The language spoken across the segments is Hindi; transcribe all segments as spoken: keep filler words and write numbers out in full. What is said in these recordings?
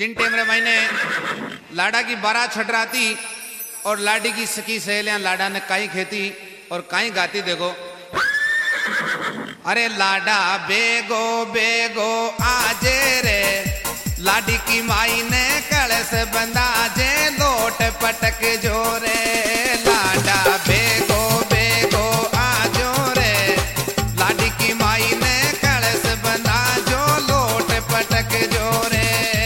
जिन टेम रे मैंने लाडा की बारह छटराती और लाडी की सखी सहेलियां लाडा ने काई खेती और काई गाती देखो। अरे लाडा बेगो बेगो आजे रे, लाडी की माई ने कलश बंधा जे, लोट पटक जोरे लाडा बेगो बेगो आजो रे, लाडी की माई ने कलश बंधा जो, लोट पटक जोरे।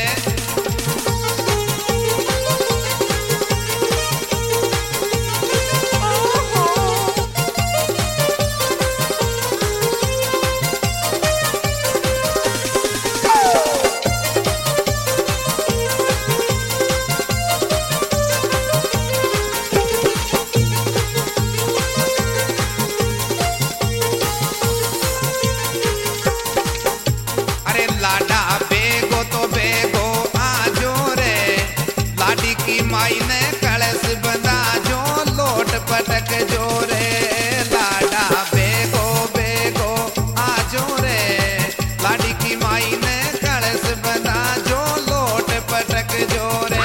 लाडा बेगो तो बेगो आजो रे, लाडी की माई ने कलश बंधा जो, लोट पटक जोरे लाडा बेगो बेगो आजो रे, लाडी की माई ने कलश बंधा जो, लोट पटक जोरे।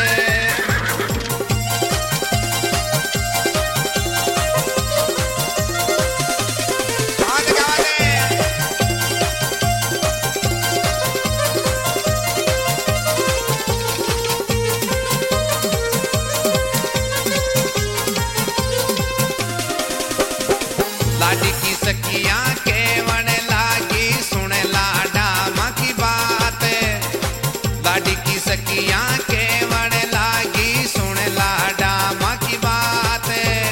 लाडी की सखियां केवण लागी, सुन लाडा माँ की बात, लाडी की सखियां केवण लागी, सुन लाडा माँ की बात।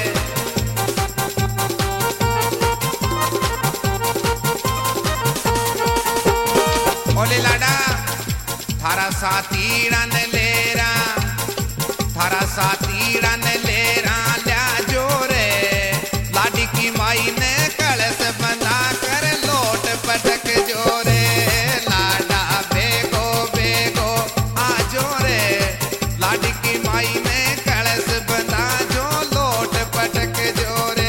ओले लाडा थारा साथी रन लेरा, थारा साथी रन लेरा ल्या जोरे, लाडी की माई ने कलश बंधा कर, लोट पटक जोरे लाडा बेगो बेगो आजो रे, लाडी की माई ने कलश बंधा जो, लोट पटक जोरे।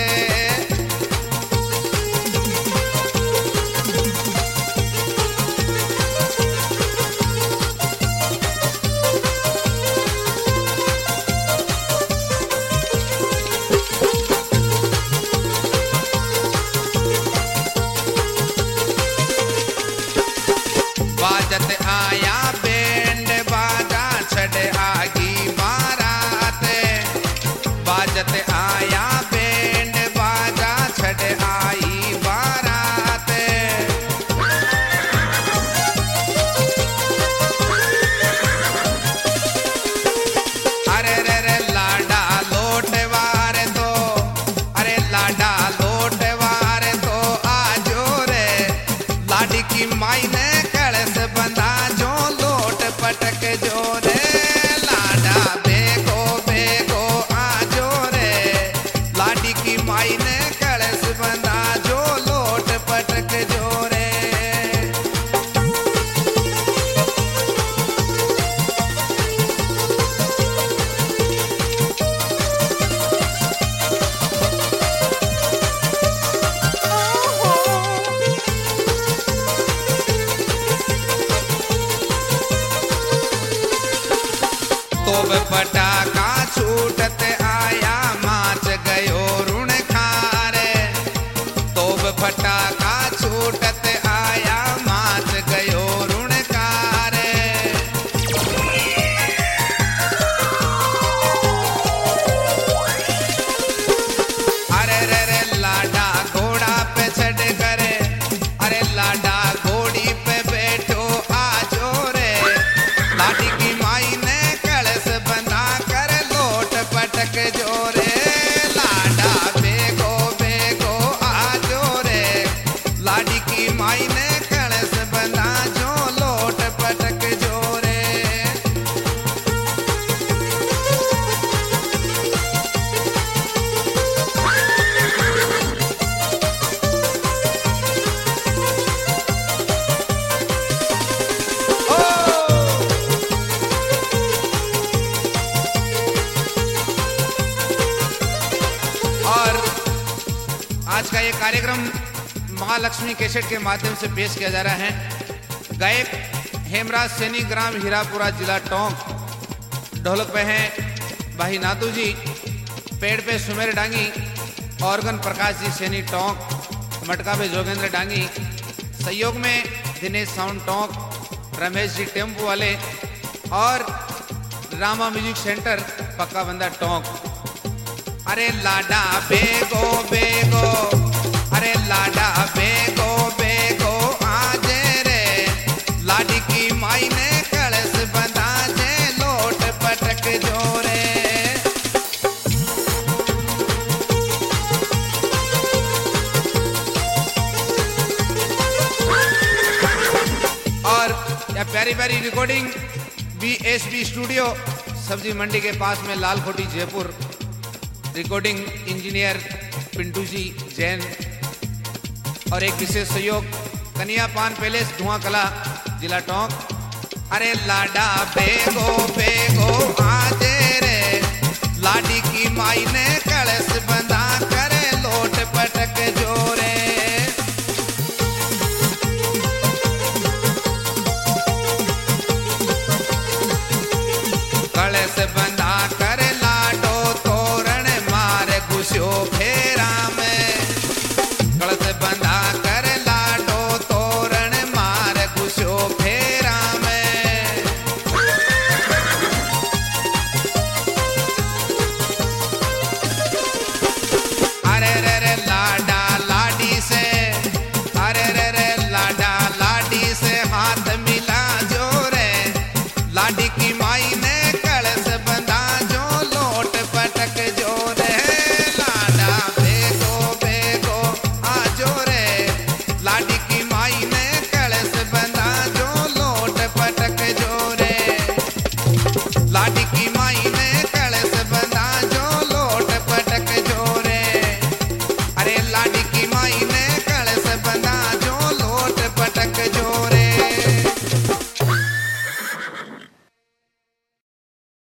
बाजत आया बैंड बाजा, छड़ आगी बारात, बाजत आया बैंड बाजा, छड़ आई बारात। अरे रे रे लाडा लोट वार दो, अरे लाडा लोट वार दो आजो रे, लाडी की माई ने कलश बंधा जो, लोट पटक जोरे लाडा बेगो बेगो आजो रे, लाडी की माई ने कलश बंधा जो, लोट पटक जोरे। तोब पटाका छूटत आया, माच गयो ऋण खारे, तोब पटाका छूटत आया, माच गयो ऋण खारे। अरे रे रे लाडा घोड़ा पे चढ़ करे, अरे लाडा घोड़ी पे बैठो आजो रे, लाडी की माई ने कलश बंधा कर, लोट पटक जोरे लाडा बेगो बेगो आजो रे, लाडी की माई ने कलश बंधा जो, लोट पटक जोरे। और आज का ये कार्यक्रम महालक्ष्मी कैसेट के माध्यम से पेश किया जा रहा है। गायक हेमराज सैनी ग्राम हीरापुरा जिला टोंक। ढोलक पे हैं भाई नातू जी, पेड़ पे सुमेर डांगी, ऑर्गन प्रकाश जी सैनी टोंक, मटका पे जोगेंद्र डांगी, सहयोग में दिनेश साउंड टोंक, रमेश जी टेम्पो वाले और रामा म्यूजिक सेंटर पक्का बंदा टोंक। अरे लाडा बेगो बेगो, अरे लाडा बेगो बेगो आज रे, लाडी की माई ने कलश बंधा जे, लोट पटक जोरे। और यह प्यारी प्यारी recording B S B studio सब्जी मंडी के पास में लालकोटी जयपुर। रिकॉर्डिंग इंजीनियर पिंटू जी जैन और एक विशेष सहयोग कन्या पान पैलेस धुआं कला जिला टोंक। अरे लाडा बेगो बेगो आज रे, लाडी की माई ने कलश बंधा करे, लोट पटक जोरे।